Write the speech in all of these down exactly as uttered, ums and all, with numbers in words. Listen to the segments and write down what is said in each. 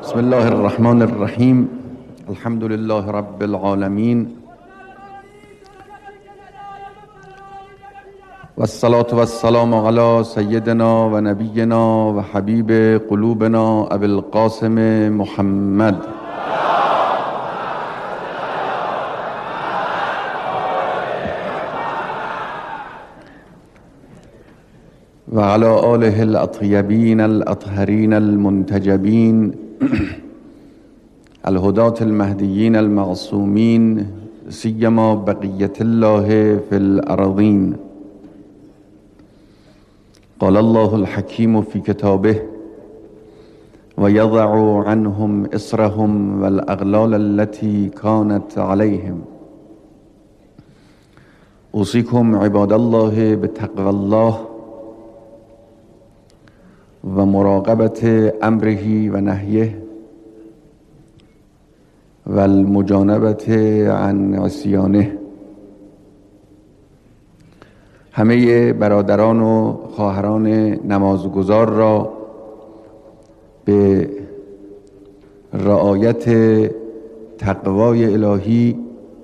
بسم الله الرحمن الرحیم. الحمد لله رب العالمین و الصلاة و السلام علی سیدنا و نبینا و حبیب قلوبنا ابی القاسم محمد و علی آله الاطیبین الاطهرین المنتجبین الهداة المهدیین المعصومین سیما بقیة الله فی الارضین. قال الله الحکیم فی کتابه و یضع عنهم اصرهم والاغلال التي كانت عليهم. اوصیکم عباد الله بتقوى الله و مراقبت امره و نهیه و المجانبت عن عصیانه. همه برادران و خواهران نمازگزار را به رعایت تقوای الهی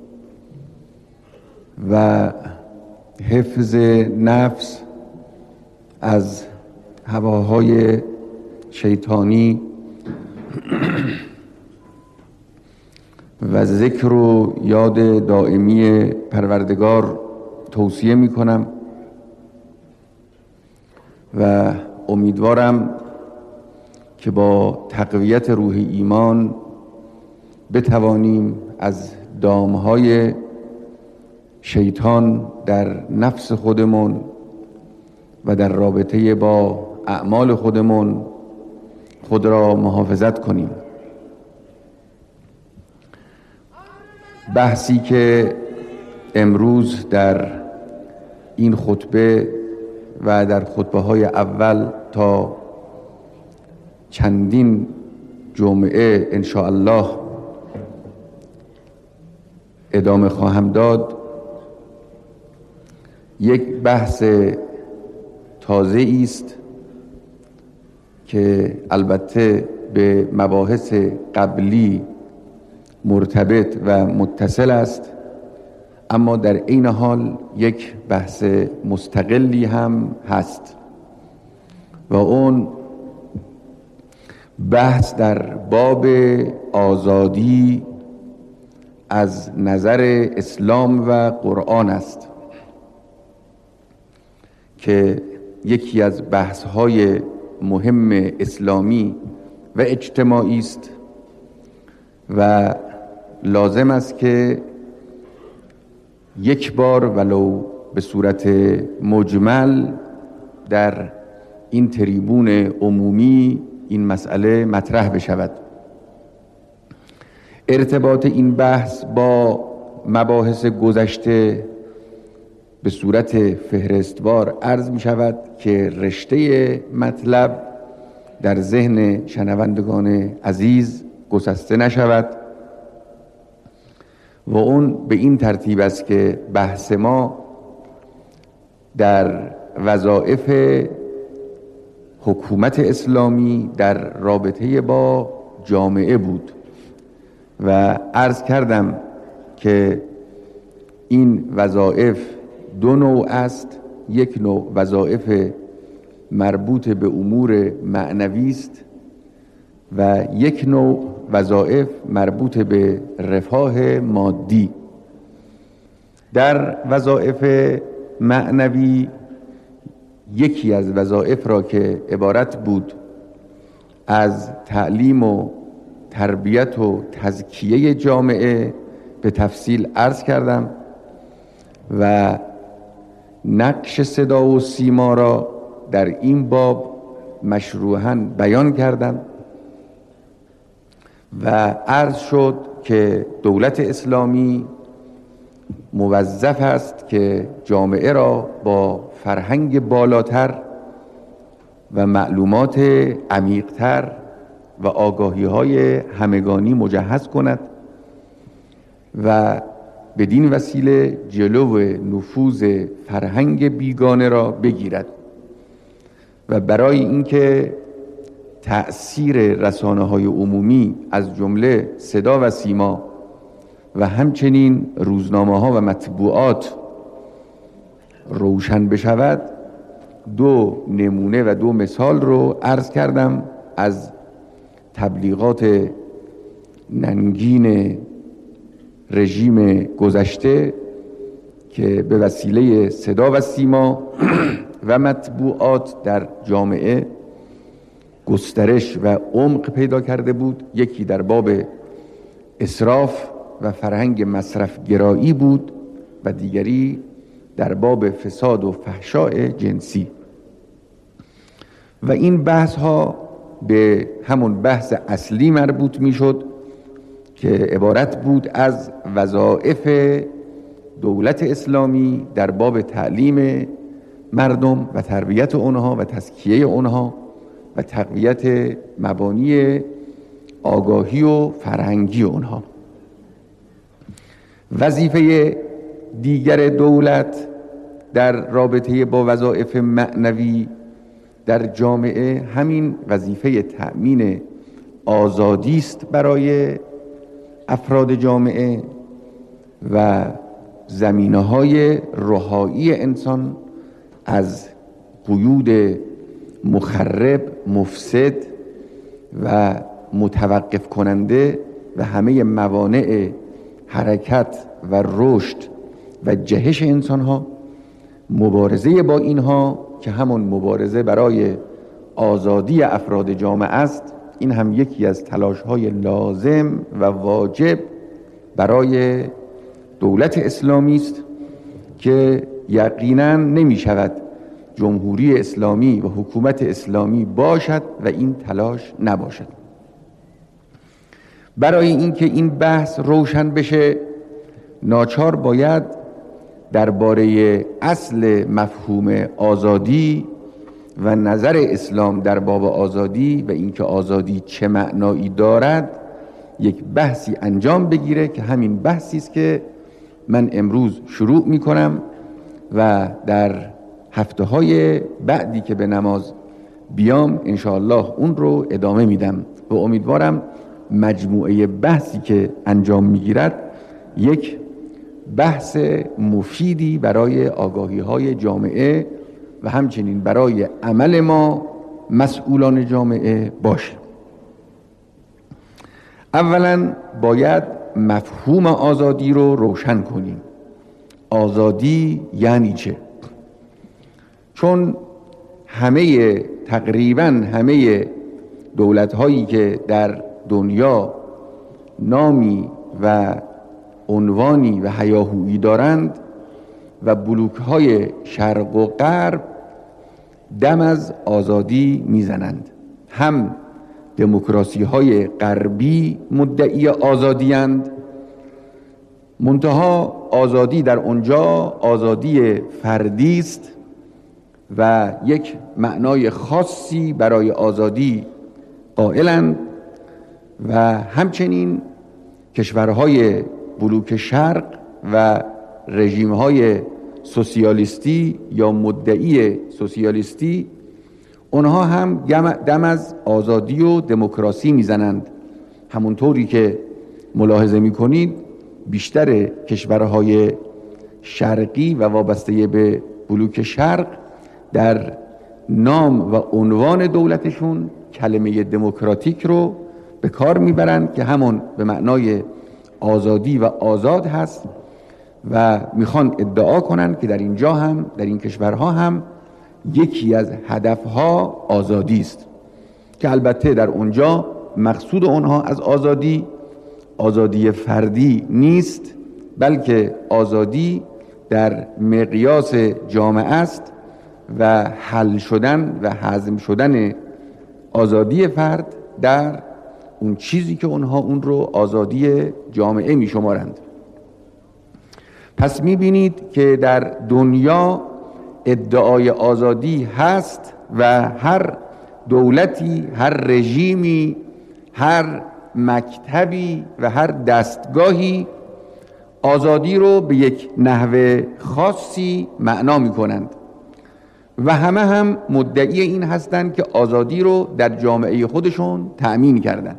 و حفظ نفس از هواهای شیطانی و ذکر و یاد دائمی پروردگار توصیه می کنم و امیدوارم که با تقویت روح ایمان بتوانیم از دامهای شیطان در نفس خودمون و در رابطه با اعمال خودمون خود را محافظت کنیم. بحثی که امروز در این خطبه و در خطبه های اول تا چندین جمعه ان شاء الله ادامه خواهم داد، یک بحث تازه است که البته به مباحث قبلی مرتبط و متصل است، اما در این حال یک بحث مستقلی هم هست و اون بحث در باب آزادی از نظر اسلام و قرآن است که یکی از بحث‌های مهم اسلامی و اجتماعی است و لازم است که یک بار ولو به صورت مجمل در این تریبون عمومی این مسئله مطرح بشود. ارتباط این بحث با مباحث گذشته به صورت فهرستوار عرض می شود که رشته مطلب در ذهن شنوندگان عزیز گسسته نشود و اون به این ترتیب است که بحث ما در وظایف حکومت اسلامی در رابطه با جامعه بود و عرض کردم که این وظایف دو نوع است. یک نوع وظایف مربوط به امور معنوی است و یک نوع وظایف مربوط به رفاه مادی. در وظایف معنوی یکی از وظایف را که عبارت بود از تعلیم و تربیت و تزکیه جامعه به تفصیل عرض کردم و نقش صدا و سیما را در این باب مشروحاً بیان کردم و عرض شد که دولت اسلامی موظف است که جامعه را با فرهنگ بالاتر و معلومات عمیق‌تر و آگاهی‌های همگانی مجهز کند و بدین وسیله جلو نفوذ فرهنگ بیگانه را بگیرد و برای اینکه تأثیر رسانه‌های عمومی از جمله صدا و سیما و همچنین روزنامه‌ها و مطبوعات روشن بشود، دو نمونه و دو مثال رو عرض کردم از تبلیغات ننگین رژیم گذشته که به وسیله صدا و سیما و مطبوعات در جامعه گسترش و عمق پیدا کرده بود. یکی در باب اسراف و فرهنگ مصرف گرایی بود و دیگری در باب فساد و فحشاء جنسی. و این بحث ها به همون بحث اصلی مربوط می شد که عبارت بود از وظایف دولت اسلامی در باب تعلیم مردم و تربیت اونها و تزکیه اونها و تقویت مبانی آگاهی و فرهنگی اونها. وظیفه دیگر دولت در رابطه با وظایف معنوی در جامعه همین وظیفه تأمین آزادی است برای افراد جامعه و زمینه‌های رهایی انسان از قیود مخرب، مفسد و متوقف کننده و همه موانع حرکت و رشد و جهش انسان‌ها، مبارزه با اینها که همون مبارزه برای آزادی افراد جامعه است. این هم یکی از تلاش‌های لازم و واجب برای دولت اسلامی است که یقیناً نمی شود جمهوری اسلامی و حکومت اسلامی باشد و این تلاش نباشد. برای اینکه این بحث روشن بشه ناچار باید درباره اصل مفهوم آزادی و نظر اسلام در باب آزادی و اینکه آزادی چه معنایی دارد یک بحثی انجام بگیره که همین بحثی است که من امروز شروع می کنم و در هفته های بعدی که به نماز بیام انشاءالله اون رو ادامه میدم و امیدوارم مجموعه بحثی که انجام میگیرد یک بحث مفیدی برای آگاهی های جامعه و همچنین برای عمل ما مسئولان جامعه باشه. اولا باید مفهوم آزادی رو روشن کنیم. آزادی یعنی چه؟ چون همه تقریبا همه دولت هایی که در دنیا نامی و عنوانی و هیاهویی دارند و بلوک های شرق و غرب دم از آزادی میزنند. هم دموکراسی های غربی مدعی آزادی اند، منتها آزادی در اونجا آزادی فردی است و یک معنای خاصی برای آزادی قائلند و همچنین کشورهای بلوک شرق و رژیم‌های سوسیالیستی یا مدعی سوسیالیستی اونها هم دم از آزادی و دموکراسی میزنند. همونطوری که ملاحظه میکنید بیشتر کشورهای شرقی و وابسته به بلوک شرق در نام و عنوان دولتشون کلمه دموکراتیک رو به کار میبرند که همون به معنای آزادی و آزاد هست و میخوان ادعا کنند که در اینجا هم در این کشورها هم یکی از هدفها آزادی است که البته در اونجا مقصود اونها از آزادی آزادی فردی نیست، بلکه آزادی در مقیاس جامعه است و حل شدن و هضم شدن آزادی فرد در اون چیزی که اونها اون رو آزادی جامعه می شمارند. پس می بینید که در دنیا ادعای آزادی هست و هر دولتی، هر رژیمی، هر مکتبی و هر دستگاهی آزادی رو به یک نحو خاصی معنا می کنند و همه هم مدعی این هستند که آزادی رو در جامعه خودشون تأمین کردن.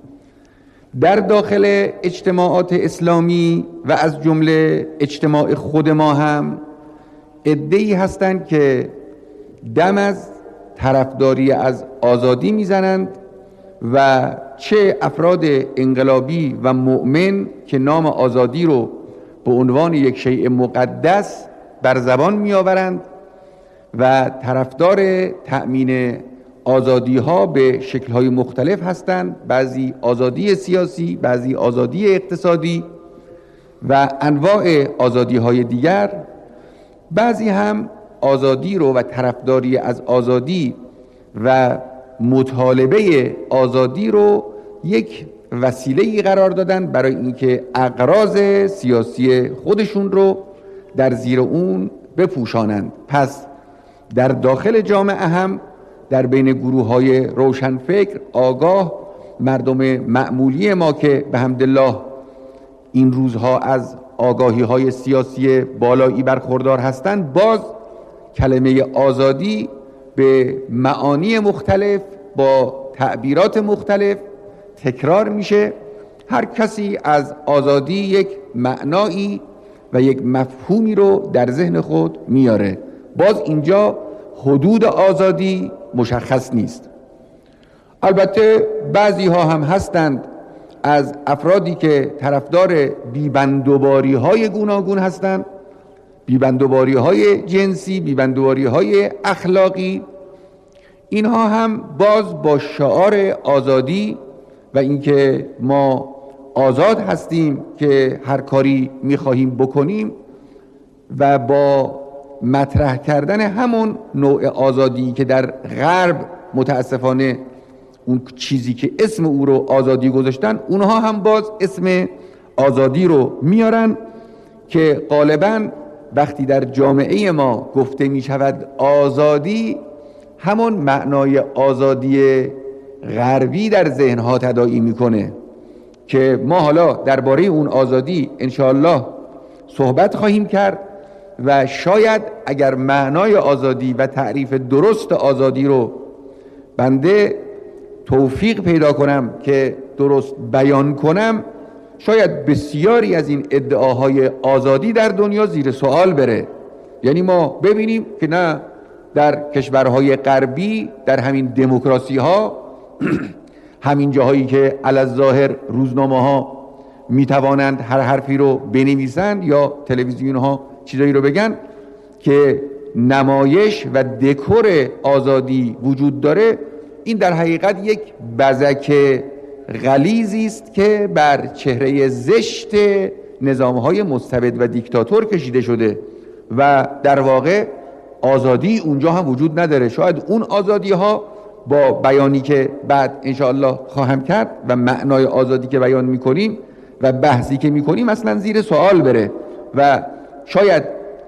در داخل اجتماعات اسلامی و از جمله اجتماع خود ما هم عده‌ای هستند که دم از طرفداری از آزادی میزنند و چه افراد انقلابی و مؤمن که نام آزادی رو به عنوان یک شیء مقدس بر زبان میآورند و طرفدار تأمین آزادی ها به شکل های مختلف هستند، بعضی آزادی سیاسی، بعضی آزادی اقتصادی و انواع آزادی های دیگر، بعضی هم آزادی رو و طرفداری از آزادی و مطالبه آزادی رو یک وسیله‌ای قرار دادن برای اینکه اغراض سیاسی خودشون رو در زیر اون بپوشانند. پس در داخل جامعه هم در بین گروه‌های روشنفکر، آگاه، مردم معمولی ما که به حمدالله این روزها از آگاهی‌های سیاسی بالایی برخوردار هستند، باز کلمه آزادی به معانی مختلف با تعبیرات مختلف تکرار میشه. هر کسی از آزادی یک معنایی و یک مفهومی رو در ذهن خود میاره. باز اینجا حدود آزادی مشخص نیست. البته بعضی ها هم هستند از افرادی که طرفدار بیبندوباری های گوناگون هستند، بیبندوباری های جنسی، بیبندوباری های اخلاقی، اینها هم باز با شعار آزادی و اینکه ما آزاد هستیم که هر کاری میخواهیم بکنیم و با مطرح کردن همون نوع آزادی که در غرب متاسفانه اون چیزی که اسم او رو آزادی گذاشتن، اونها هم باز اسم آزادی رو میارن که غالباً وقتی در جامعه ما گفته می شود آزادی، همون معنای آزادی غربی در ذهنها تداعی میکنه که ما حالا درباره اون آزادی انشاءالله صحبت خواهیم کرد و شاید اگر معنای آزادی و تعریف درست آزادی رو بنده توفیق پیدا کنم که درست بیان کنم، شاید بسیاری از این ادعاهای آزادی در دنیا زیر سوال بره. یعنی ما ببینیم که نه در کشورهای غربی، در همین دموکراسی ها همین جاهایی که علی‌الظاهر روزنامه ها می توانند هر حرفی رو بنویسند یا تلویزیون ها چیزایی رو بگن که نمایش و دکور آزادی وجود داره، این در حقیقت یک بزک غلیظی است که بر چهره زشت نظام‌های مستبد و دیکتاتور کشیده شده و در واقع آزادی اونجا هم وجود نداره. شاید اون آزادی ها با بیانی که بعد انشاءالله خواهم کرد و معنای آزادی که بیان میکنیم و بحثی که میکنیم اصلا زیر سوال بره و شاید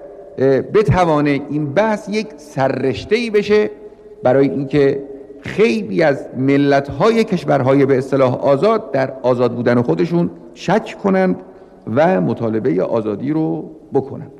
بتوانه این بحث یک سررشته‌ای بشه برای اینکه خیلی از ملت‌های کشورهای به اصطلاح آزاد در آزاد بودن خودشون شک کنند و مطالبه آزادی رو بکنند.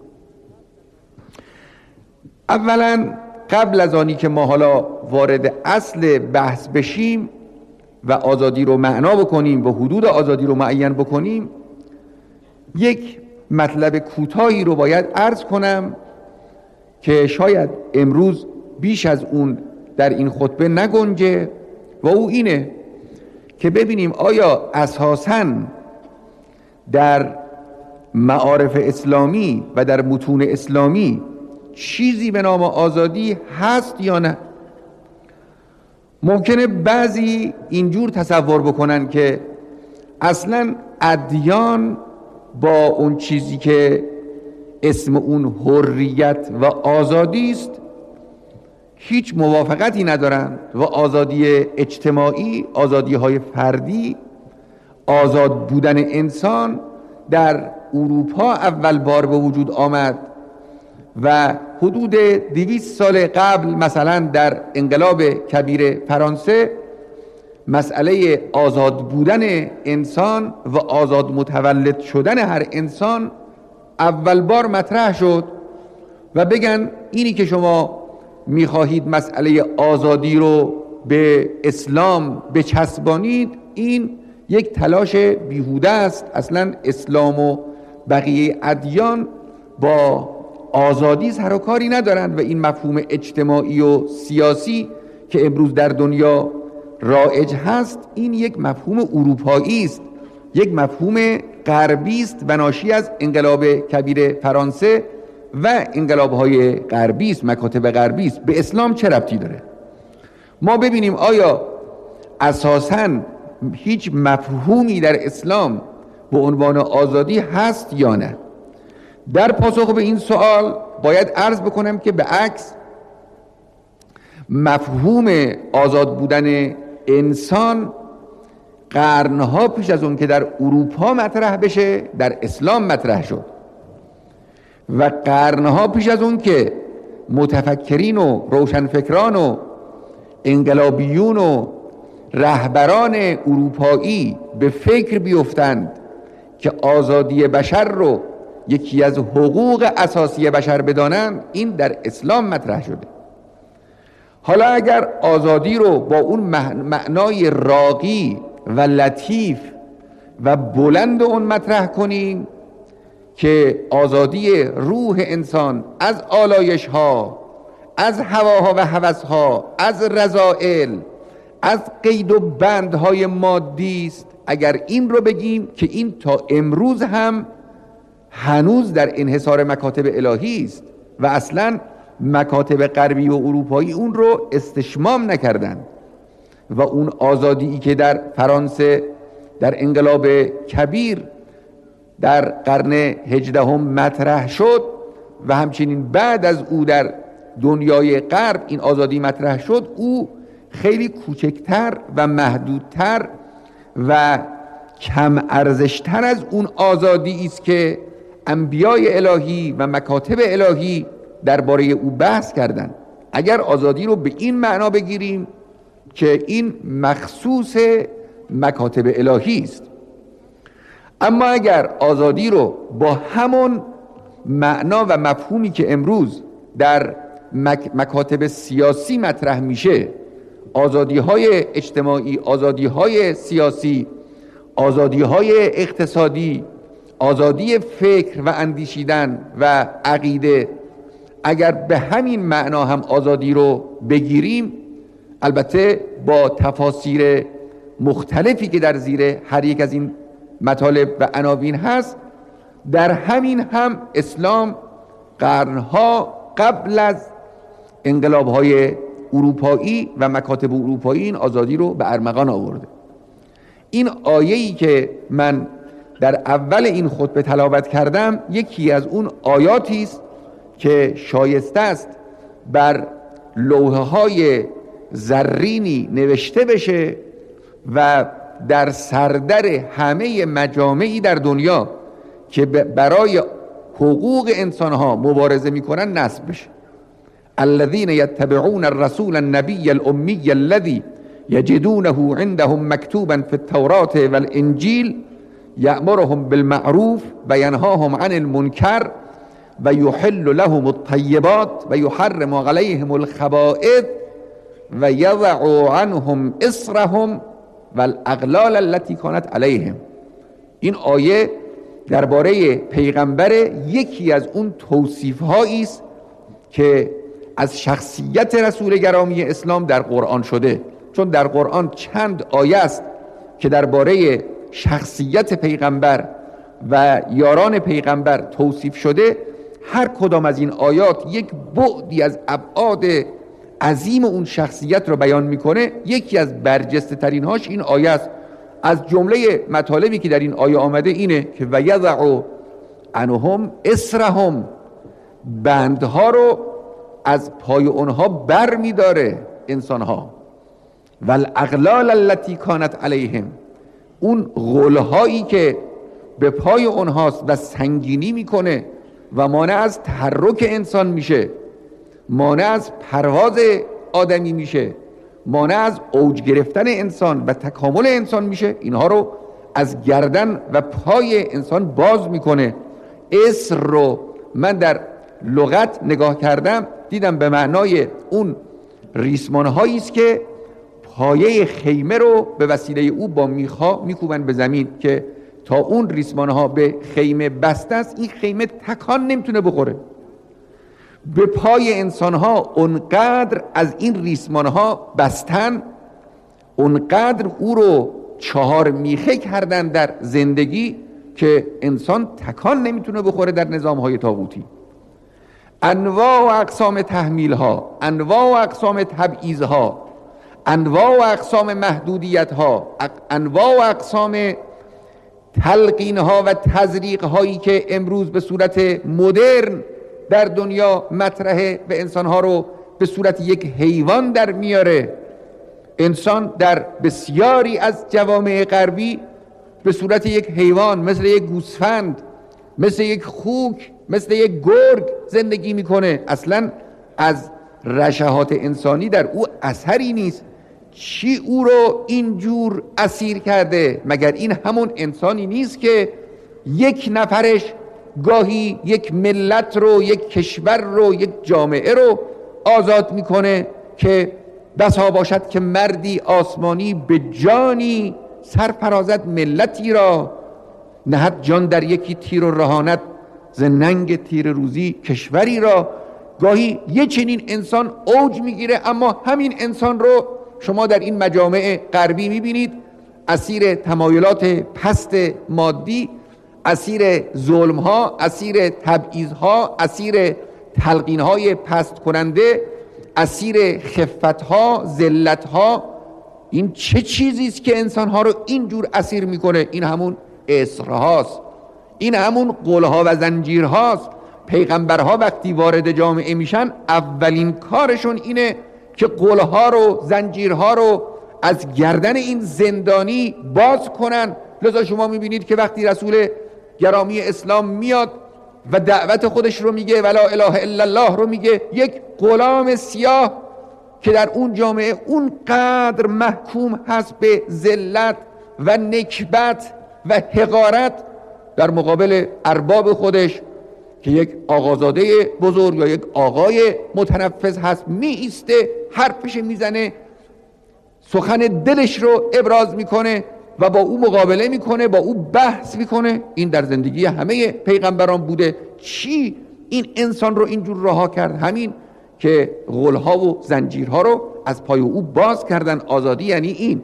اولا قبل از آنی که ما حالا وارد اصل بحث بشیم و آزادی رو معنا بکنیم و حدود آزادی رو معین بکنیم، یک مطلب کوتاهی رو باید عرض کنم که شاید امروز بیش از اون در این خطبه نگنجه و او اینه که ببینیم آیا اساساً در معارف اسلامی و در متون اسلامی چیزی به نام آزادی هست یا نه. ممکنه بعضی اینجور تصور بکنن که اصلاً ادیان با اون چیزی که اسم اون حریت و آزادی است هیچ موافقتی ندارند و آزادی اجتماعی، آزادی های فردی، آزاد بودن انسان در اروپا اول بار به وجود آمد و حدود دویست سال قبل مثلا در انقلاب کبیر فرانسه مسئله آزاد بودن انسان و آزاد متولد شدن هر انسان اول بار مطرح شد و بگن اینی که شما میخواهید مسئله آزادی رو به اسلام بچسبانید، این یک تلاش بیهوده است. اصلا اسلام و بقیه ادیان با آزادی سر و کاری ندارند و این مفهوم اجتماعی و سیاسی که امروز در دنیا رایج هست، این یک مفهوم اروپایی است، یک مفهوم غربی است و ناشی از انقلاب کبیر فرانسه و انقلاب‌های غربی است، مکاتب غربی است. به اسلام چه ربطی داره؟ ما ببینیم آیا اساساً هیچ مفهومی در اسلام به عنوان آزادی هست یا نه؟ در پاسخ به این سوال باید عرض بکنم که به عکس مفهوم آزاد بودن انسان قرنها پیش از اون که در اروپا مطرح بشه در اسلام مطرح شد و قرنها پیش از اون که متفکرین و روشنفکران و انقلابیون و رهبران اروپایی به فکر بیفتند که آزادی بشر رو یکی از حقوق اساسی بشر بدانند، این در اسلام مطرح شده. حالا اگر آزادی رو با اون معنای راقی و لطیف و بلند اون مطرح کنیم که آزادی روح انسان از آلایش ها، از هواها و هوسها، از رذائل، از قید و بندهای مادی است، اگر این رو بگیم که این تا امروز هم هنوز در انحصار مکاتب الهی است و اصلا مکاتب غربی و اروپایی اون رو استشمام نکردند و اون آزادی که در فرانسه در انقلاب کبیر در قرن هجدهم مطرح شد و همچنین بعد از او در دنیای غرب این آزادی مطرح شد، او خیلی کوچکتر و محدودتر و کم ارزشتر از اون آزادی است که انبیای الهی و مکاتب الهی درباره او بحث کردند. اگر آزادی رو به این معنا بگیریم که این مخصوص مکاتب الهی است، اما اگر آزادی رو با همون معنا و مفهومی که امروز در مک... مکاتب سیاسی مطرح میشه، آزادی های اجتماعی، آزادی های سیاسی، آزادی های اقتصادی، آزادی فکر و اندیشیدن و عقیده، اگر به همین معنا هم آزادی رو بگیریم، البته با تفاسیر مختلفی که در زیر هر یک از این مطالب و عناوین هست، در همین هم اسلام قرنها قبل از انقلاب‌های اروپایی و مکاتب اروپایی این آزادی رو به ارمغان آورده. این آیه‌ای که من در اول این خطبه تلاوت کردم یکی از اون آیاتی است که شایسته است بر لوحه‌های زرینی نوشته بشه و در سردر همه مجامعی در دنیا که برای حقوق انسانها مبارزه میکنن نصب بشه. الذين يتبعون الرسول النبي الأمي الذي يجدونه عندهم مكتوبا في التوراة والإنجيل يأمرهم بالمعروف وينهاهم عن المنكر ويحل لهم الطيبات ويحرم عليهم الخبائث ويضع عنهم إصرهم والاغلال التي كانت عليهم. این آیه درباره پیغمبر یکی از اون توصیف هایی است که از شخصیت رسول گرامی اسلام در قرآن شده، چون در قرآن چند آیه است که درباره شخصیت پیغمبر و یاران پیغمبر توصیف شده. هر کدام از این آیات یک بعدی از ابعاد عظیم اون شخصیت رو بیان میکنه. یکی از برجسته ترین هاش این آیه است. از جمله مطالبی که در این آیه آمده اینه که و یضع عنهم اسرهم، بندها رو از پای اونها بر میداره انسانها، و الاغلال التي كانت علیهم، اون غلهایی که به پای اونهاست و سنگینی میکنه و مانع از تحرک انسان میشه، مانع از پرواز آدمی میشه، مانع از اوج گرفتن انسان و تکامل انسان میشه، اینها رو از گردن و پای انسان باز میکنه. اسر رو من در لغت نگاه کردم، دیدم به معنای اون ریسمان هایی است که پایه خیمه رو به وسیله او با میخا میکوبن به زمین که تا اون ریسمان ها به خیمه بسته است، این خیمه تکان نمیتونه بخوره. به پای انسان ها اونقدر از این ریسمان ها بستن، اونقدر او رو چهار میخه کردن در زندگی که انسان تکان نمیتونه بخوره در نظام های طاغوتی. انواع و اقسام تحمیل ها، انواع و اقسام تبعیض ها، انواع و اقسام محدودیت ها، انواع و اقسام تلقین ها و تزریق هایی که امروز به صورت مدرن در دنیا مطرحه و انسان ها رو به صورت یک حیوان در میاره. انسان در بسیاری از جوامع غربی به صورت یک حیوان، مثل یک گوسفند، مثل یک خوک، مثل یک گرگ زندگی میکنه. اصلا از رشحات انسانی در او اثری نیست. چی او رو اینجور اسیر کرده؟ مگر این همون انسانی نیست که یک نفرش گاهی یک ملت رو، یک کشور رو، یک جامعه رو آزاد میکنه که بسا باشد که مردی آسمانی به جانی سرفرازد ملتی را، نهد جان در یکی تیر و رهانت ز ننگ تیر روزی کشوری را. گاهی یه چنین انسان اوج میگیره، اما همین انسان رو شما در این مجامع غربی میبینید اسیر تمایلات پست مادی، اسیر ظلم ها، اسیر تبعیض ها، اسیر تلقین های پست کننده، اسیر خفت ها، ذلت ها. این چه چیزی است که انسان ها رو اینجور اسیر میکنه؟ این همون اسر هاست، این همون قل ها و زنجیر هاست. پیغمبرها وقتی وارد جامعه میشن اولین کارشون اینه که قل ها رو، زنجیرها رو از گردن این زندانی باز کنن. لذا شما میبینید که وقتی رسول گرامی اسلام میاد و دعوت خودش رو میگه، ولا اله الا الله رو میگه، یک غلام سیاه که در اون جامعه اونقدر محکوم هست به ذلت و نکبت و حقارت، در مقابل ارباب خودش که یک آقازاده بزرگ یا یک آقای متنفذ هست می ایسته، حرفش میزنه، سخن دلش رو ابراز میکنه و با او مقابله میکنه، با او بحث میکنه. این در زندگی همه پیغمبران بوده. چی این انسان رو اینجور رها کرد؟ همین که غلها و زنجیرها رو از پای او باز کردن. آزادی یعنی این.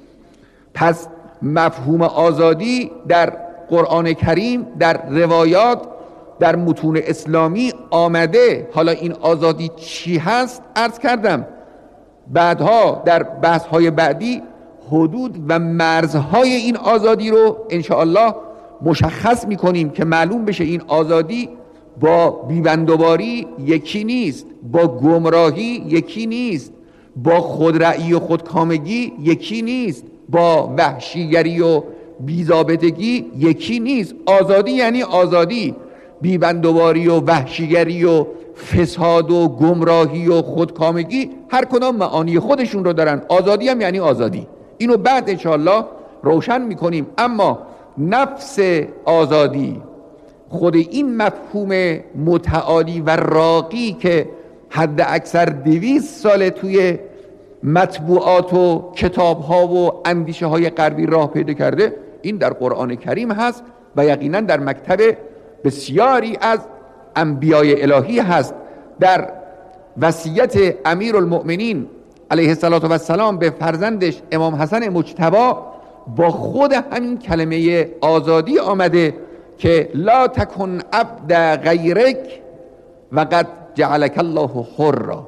پس مفهوم آزادی در قرآن کریم، در روایات، در متون اسلامی آمده. حالا این آزادی چی هست عرض کردم. بعدها در بحث‌های بعدی حدود و مرزهای این آزادی رو انشاءالله مشخص میکنیم که معلوم بشه این آزادی با بیبندوباری یکی نیست، با گمراهی یکی نیست، با خودرأیی و خودکامگی یکی نیست، با وحشیگری و بی‌ضابطگی یکی نیست. آزادی یعنی آزادی. بیبندوباری و وحشیگری و فساد و گمراهی و خودکامگی هر کدام معانی خودشون رو دارن. آزادی هم یعنی آزادی. اینو بعد انشاءالله روشن میکنیم. اما نفس آزادی، خود این مفهوم متعالی و راقی که حد اکثر دویست ساله توی مطبوعات و کتاب ها و اندیشه های غربی راه پیدا کرده، این در قرآن کریم هست و یقینا در مکتب بسیاری از انبیای الهی هست. در وصیت امیرالمؤمنین علیه السلام به فرزندش امام حسن مجتبی با خود همین کلمه آزادی آمده که لا تکن عبد غیرک و قد جعلک الله حرا.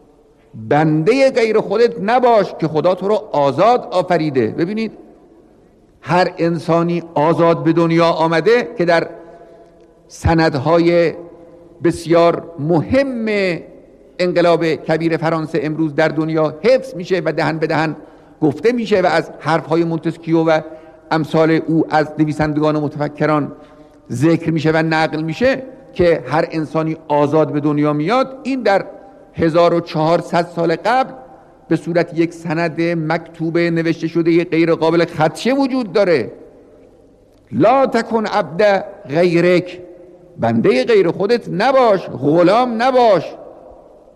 بنده غیر خودت نباش که خدا تو رو آزاد آفریده. ببینید هر انسانی آزاد به دنیا آمده که در سندهای بسیار مهم انقلاب کبیر فرانسه امروز در دنیا حفظ میشه و دهن به دهن گفته میشه و از حرفهای مونتسکیو و امثال او از نویسندگان و متفکران ذکر میشه و نقل میشه که هر انسانی آزاد به دنیا میاد. این در هزار و چهارصد سال قبل به صورت یک سند مکتوب نوشته شده غیر قابل خدشه وجود داره. لا تکن عبد غیرک، بنده غیر خودت نباش، غلام نباش.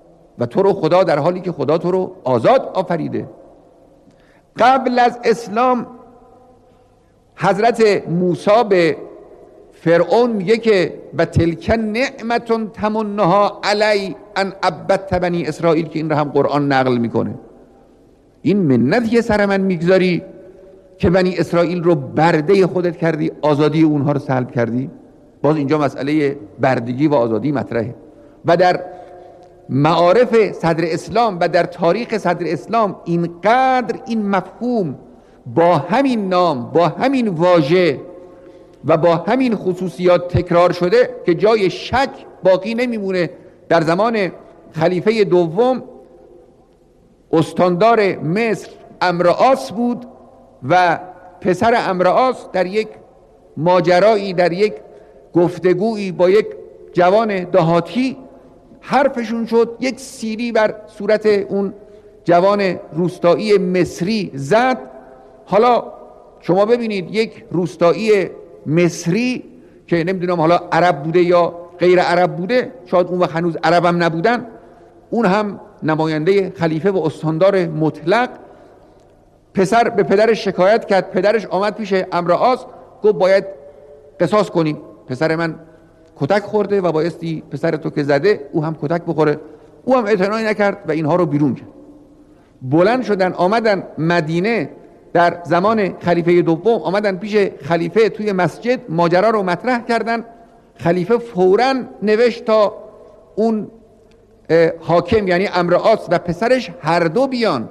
و تو رو خدا در حالی که خدا تو رو آزاد آفریده. قبل از اسلام حضرت موسی به فرعون میگه که و تلک نعمتون تمنها علی ان عبدت بنی اسرائیل، که این رو هم قرآن نقل میکنه. این منت سر من میگذاری که بنی اسرائیل رو برده خودت کردی، آزادی اونها رو سلب کردی. باز اینجا مسئله بردگی و آزادی مطرحه. و در معارف صدر اسلام و در تاریخ صدر اسلام اینقدر این مفهوم با همین نام، با همین واژه و با همین خصوصیات تکرار شده که جای شک باقی نمیمونه. در زمان خلیفه دوم استاندار مصر امرآس بود و پسر امرآس در یک ماجرایی، در یک گفتگویی با یک جوان دهاتی حرفشون شد، یک سیلی بر صورت اون جوان روستایی مصری زد. حالا شما ببینید یک روستایی مصری که نمیدونم حالا عرب بوده یا غیر عرب بوده، شاید اون وقت هنوز عرب هم نبودن، اون هم نماینده خلیفه و استاندار مطلق، پسر به پدرش شکایت کرد. پدرش آمد پیش امرآس گفت باید قصاص کنیم، پسر من کتک خورده و بایستی پسر تو که زده او هم کتک بخوره. او هم اعتنایی نکرد و اینها رو بیرون کرد. بلند شدن آمدن مدینه در زمان خلیفه دوم، آمدن پیش خلیفه توی مسجد ماجرا رو مطرح کردن. خلیفه فوراً نوشت تا اون حاکم یعنی امرآس و پسرش هر دو بیان،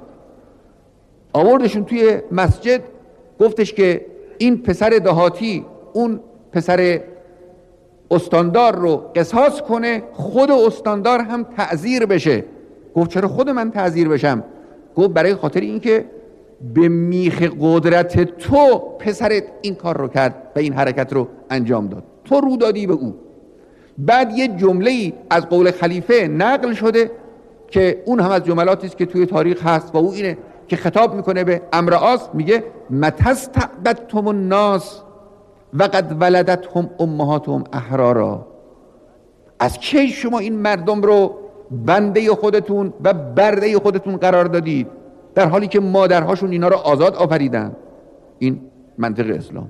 آوردشون توی مسجد، گفتش که این پسر دهاتی اون پسر استاندار رو قصاص کنه، خود استاندار هم تعزیر بشه. گفت چرا خود من تعزیر بشم؟ گفت برای خاطر اینکه به میخ قدرت تو پسرت این کار رو کرد و این حرکت رو انجام داد، تو رو دادی به او. بعد یه جمله‌ای از قول خلیفه نقل شده که اون هم از جملاتی است که توی تاریخ هست و او اینه که خطاب میکنه به امرآس، میگه متستعبدتم الناس و قد ولدتهم امهاتهم احرارا. از کی شما این مردم رو بنده خودتون و برده خودتون قرار دادید در حالی که مادرهاشون اینا رو آزاد آفریدن؟ این منطق اسلام.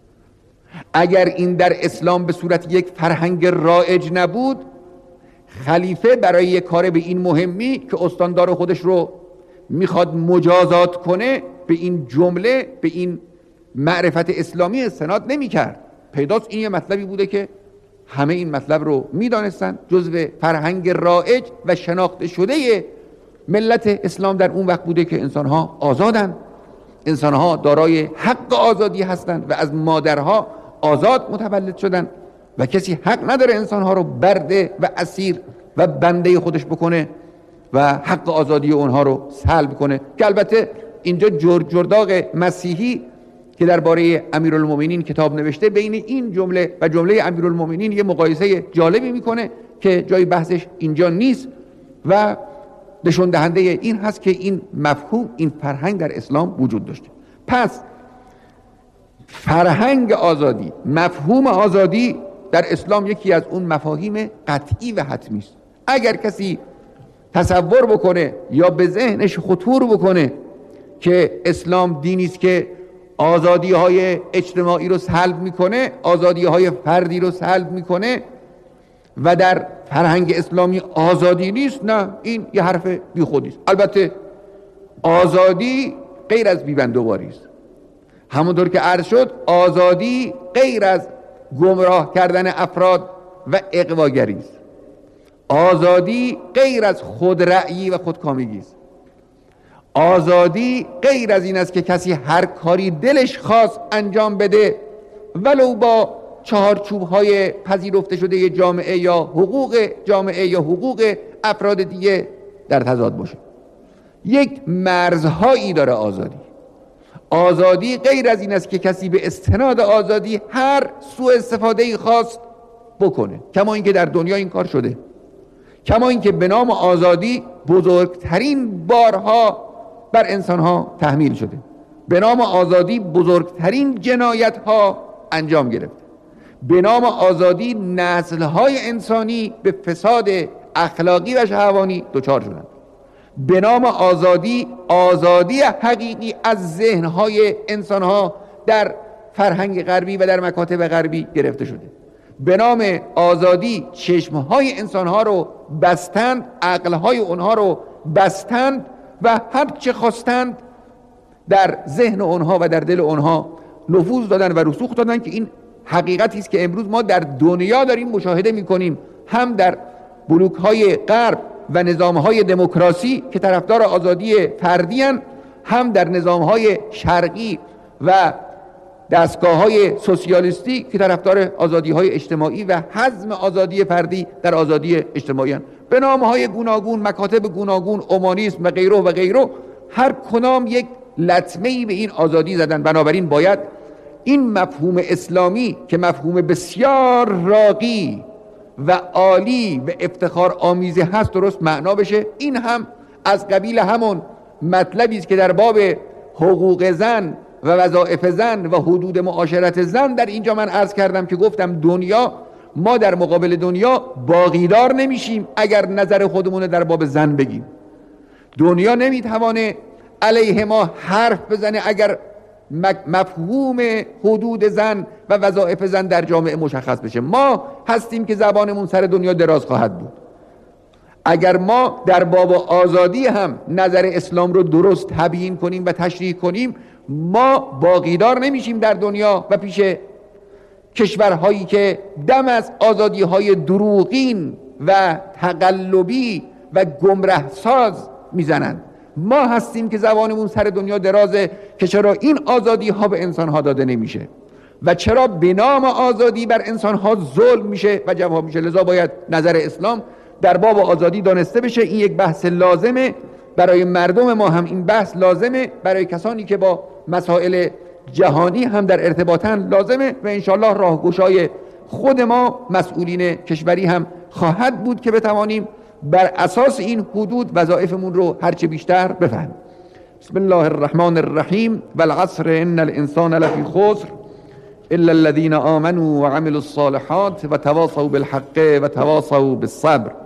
اگر این در اسلام به صورت یک فرهنگ رایج نبود، خلیفه برای یک کار به این مهمی که استاندار خودش رو میخواد مجازات کنه به این جمله، به این معرفت اسلامی استناد نمی کرد. پیداست این یه مطلبی بوده که همه این مطلب رو میدانستن، جزو فرهنگ رایج و شناخته شده ملت اسلام در اون وقت بوده که انسانها آزادن، انسانها دارای حق آزادی هستند و از مادرها آزاد متولد شدن و کسی حق نداره انسانها رو برده و اسیر و بنده خودش بکنه و حق آزادی اونها رو سلب کنه. که البته اینجا جرداغ مسیحی که درباره امیرالمومنین کتاب نوشته بین این جمله و جمله امیرالمومنین یه مقایسه جالبی میکنه که جای بحثش اینجا نیست و نشون دهنده این هست که این مفهوم، این فرهنگ در اسلام وجود داشته. پس فرهنگ آزادی، مفهوم آزادی در اسلام یکی از اون مفاهیم قطعی و حتمی است. اگر کسی تصور بکنه یا به ذهنش خطور بکنه که اسلام دینی است که آزادی های اجتماعی رو سلب میکنه، آزادی های فردی رو سلب میکنه و در فرهنگ اسلامی آزادی نیست، نه، این یه حرف بی خودی است. البته آزادی غیر از بیبندوباری است. همونطور که عرض شد آزادی غیر از گمراه کردن افراد و اغواگری است. آزادی غیر از خودرأیی و خودکامگی است. آزادی غیر از این است که کسی هر کاری دلش خواست انجام بده ولو با چهارچوب‌های پذیرفته شده جامعه یا حقوق جامعه یا حقوق افراد دیگه در تضاد باشه. یک مرزهایی داره آزادی. آزادی غیر از این است که کسی به استناد آزادی هر سوء استفاده‌ای خواست بکنه، کما اینکه در دنیا این کار شده، کما اینکه به نام آزادی بزرگترین بارها بر انسانها تحمیل شده، به نام آزادی بزرگترین جنایتها انجام گرفته، به نام آزادی نسل‌های انسانی به فساد اخلاقی و شهوانی دچار شدند. به نام آزادی، آزادی حقیقی از ذهنهای انسانها در فرهنگ غربی و در مکاتب غربی گرفته شده. به نام آزادی چشمهای انسانها رو بستند، عقلهای اونها رو بستند و هر چه خواستند در ذهن اونها و در دل اونها نفوذ دادن و رسوخ دادن که این حقیقتی است که امروز ما در دنیا داریم مشاهده می‌کنیم، هم در بلوک‌های غرب و نظام‌های دموکراسی که طرفدار آزادی فردی هستند، هم در نظام‌های شرقی و دستگاه‌های سوسیالیستی که طرفدار آزادی‌های اجتماعی و حزم آزادی فردی در آزادی اجتماعی هستند. به نام‌های گوناگون، مکاتب گوناگون، اومانیسم و غیره و غیره، هر کدام یک لطمه‌ای به این آزادی زدن. بنابراین باید این مفهوم اسلامی که مفهوم بسیار راقی و عالی و افتخار آمیزی هست درست معنا بشه. این هم از قبیل همون مطلبی است که در باب حقوق زن و وظایف زن و حدود معاشرت زن در اینجا من عرض کردم که گفتم دنیا، ما در مقابل دنیا باقیدار نمیشیم اگر نظر خودمون در باب زن بگیم. دنیا نمیتوانه علیه ما حرف بزنه اگر مفهوم حدود زن و وظایف زن در جامعه مشخص بشه. ما هستیم که زبانمون سر دنیا دراز خواهد بود. اگر ما در باب آزادی هم نظر اسلام رو درست تبیین کنیم و تشریح کنیم، ما باقیدار نمیشیم در دنیا و پیش کشورهایی که دم از آزادی‌های دروغین و تقلبی و گمره ساز میزنند. ما هستیم که زبانمون سر دنیا درازه که چرا این آزادی ها به انسان ها داده نمیشه و چرا به نام آزادی بر انسان ها ظلم میشه و جواب میشه. لذا باید نظر اسلام در باب آزادی دانسته بشه. این یک بحث لازمه برای مردم ما، هم این بحث لازمه برای کسانی که با مسائل جهانی هم در ارتباطن لازمه و انشالله راهگشای خود ما مسئولین کشوری هم خواهد بود که بتوانیم بر اساس این حدود وظایفمون رو هرچه بیشتر بفهمیم. بسم الله الرحمن الرحیم. والعصر ان الانسان لفی خسر الا الذين آمنوا وعملوا الصالحات وتواصوا بالحق وتواصوا بالصبر.